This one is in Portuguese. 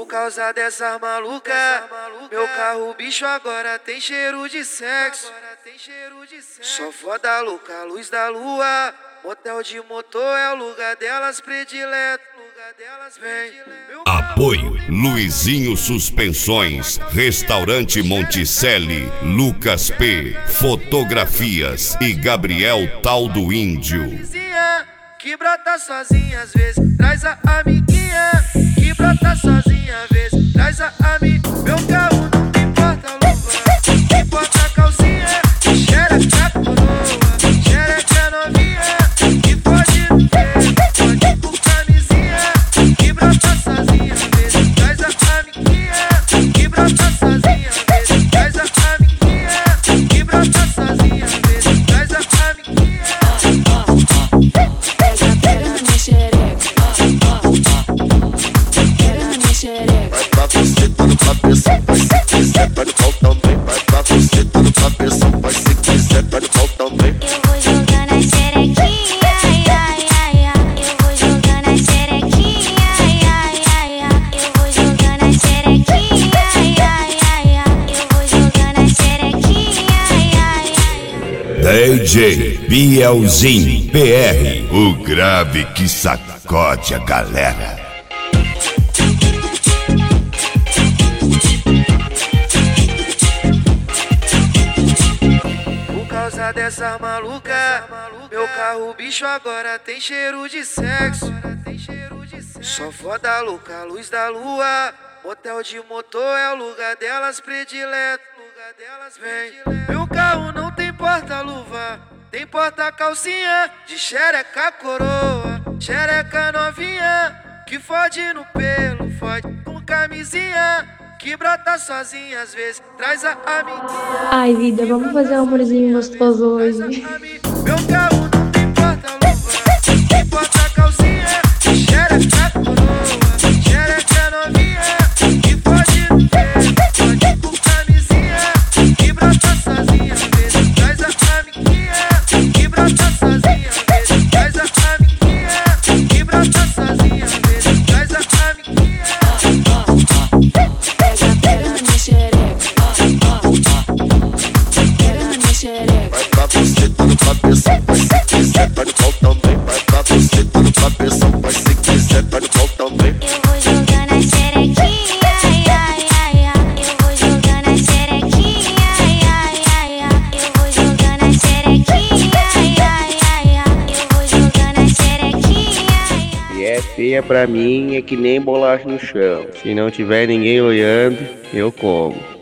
causa dessa maluca, meu carro bicho agora tem cheiro de sexo. Só foda louca, luz da lua, motel de motor é o lugar delas predileto. Apoio Luizinho Suspensões, Restaurante Monticelli, Lucas P, Fotografias e Gabriel Tal do Índio. Que brota sozinha às vezes, traz a amiguinha. Que brota sozinha às vezes, traz a amiga. Meu carro não tem porta-luva, tem porta-calcinha. Xereca coroa, xereca novinha. Que pode no pé, pode com camisinha. Que brota sozinha às vezes, traz a amiguinha. Que brota sozinha às vezes, traz a amiguinha. Que brota sozinha às vezes, traz a amiguinha. Vai pra você, tá no cabeção, vai se quiser, vai no pau também. Vai pra você, tá no cabeção, vai se quiser, vai no pau também. Eu vou jogando a xerequinha, ai, ai, ai, ai. Eu vou jogando a xerequinha, ai, ai, ai, ai. Eu vou jogando a xerequinha, ai, ai, ai, ai. Eu vou jogando a xerequinha, ai, ai, ai. DJ Bielzinho PR, o grave que sacode a galera. Dessa maluca, meu carro bicho agora tem cheiro de sexo. Só foda louca, luz da lua, motel de motor é o lugar delas predileto. Meu carro não tem porta-luva, tem porta-calcinha. De xereca coroa, xereca novinha. Que fode no pelo, fode com camisinha. Que brota sozinha às vezes, traz a amiguinha. Ai, vida, vamos fazer um amorzinho gostoso hoje. Meu carro não tem porta-luva, tem porta-calcinha. Xereca coroa, xereca novinha. Que pode no pé, pode com camisinha. Que brota sozinha às vezes, traz a amiguinha. Que brota sozinha às vezes, traz a amiguinha. Que brota sozinha às vezes, traz a amiguinha. Vai pra você, tá no cabeção, vai se quiser, vai no pau também. Vai pra você, tá no cabeção, vai se quiser, vai no pau também. Eu vou jogando a xerequinha, ai, ai, ai, ai. Eu vou jogando a xerequinha, ai, ai, ai, ai. Eu vou jogando a xerequinha, ai, ai, ai, ai. Eu vou jogando a xerequinha, ai, ai. E é feia pra mim, é que nem bolacha no chão. Se não tiver ninguém olhando, eu como.